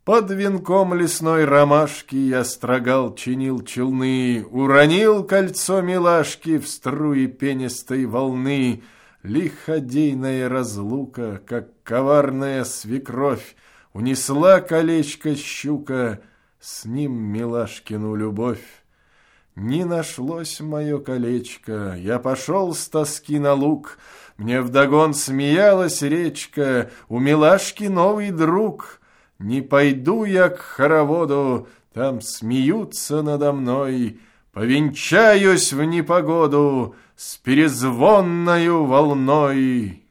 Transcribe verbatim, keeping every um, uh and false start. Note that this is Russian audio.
Под венком лесной ромашки я строгал, чинил челны, уронил кольцо милашки в струи пенистой волны. Лиходейная разлука, как коварная свекровь, унесла колечко щука, с ним милашкину любовь. Не нашлось мое колечко, я пошел с тоски на луг, мне вдогон смеялась речка, у милашки новый друг. Не пойду я к хороводу, там смеются надо мной, повенчаюсь в непогоду с перезвонною волной.